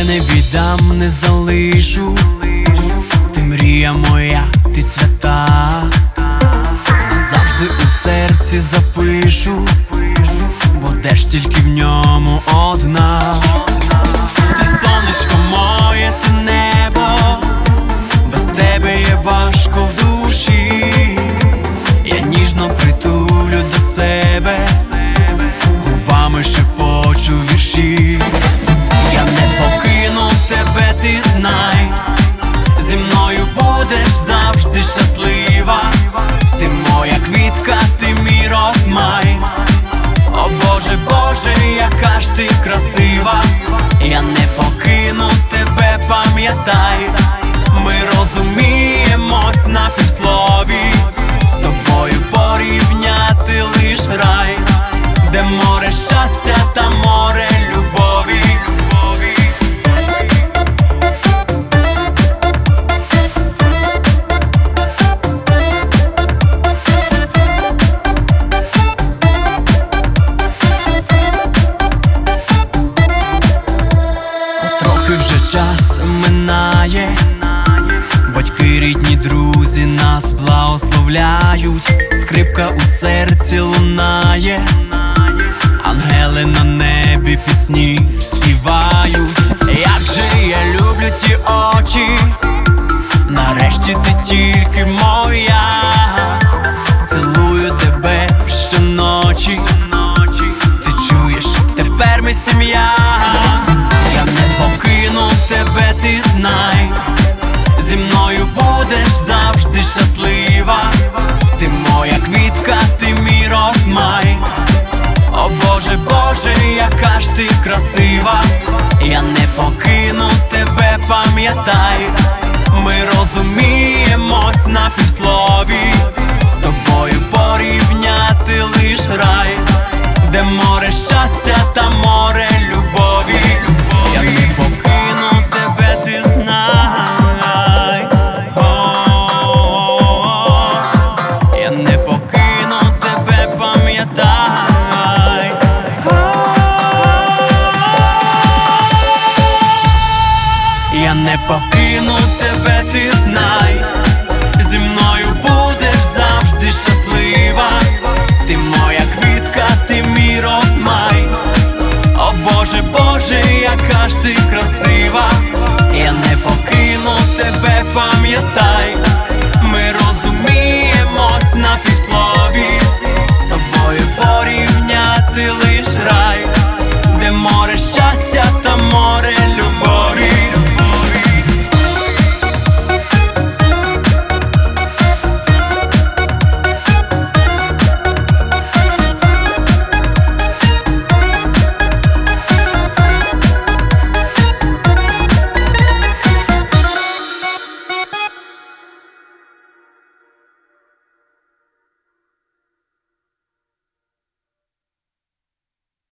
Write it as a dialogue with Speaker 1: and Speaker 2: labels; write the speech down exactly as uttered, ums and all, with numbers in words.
Speaker 1: тебе не віддам, не залишу. Ти мрія моя, ти свята, назавжди у серці запишу, будеш тільки в ньому одна. Ти сонечко моє, ти небо, без тебе є важко в душі. Я ніжно притулю до себе, губами шепочу вірші. Я не покину тебе, ти знай, зі мною будеш завжди щаслива. Ти моя квітка, ти мій розмай. О Боже, Боже, яка ж ти красива. Я не покину тебе, пам'ятай, ми розуміємось на півслові. З тобою порівняти лиш рай, де море щастя та море любові. Потрохи вже час минає, батьки, рідні, друзі нас благословляють. Скрипка у серці лунає, ангели на небі пісні співають. Як же я люблю ті очі, нарешті ти тільки моя. Цілую тебе щоночі, ти чуєш, тепер ми сім'я. Я не покину тебе, ти знай, зі мною будеш завжди щаслива. Ти моя квітка, ти мій розмай. О Боже, Боже, яка ж ти красива. Я не покину тебе, пам'ятай, ми розуміємось на півслові. З тобою порівняти лиш рай, де море щастя та море любові. Я не покину тебе, ти знай. О-о-о. Я не покину тебе, пам'ятай. Я не покину тебе, ти знай, зі мною будеш завжди щаслива. Ти моя квітка, ти мій розмай. О Боже, Боже, яка ж ти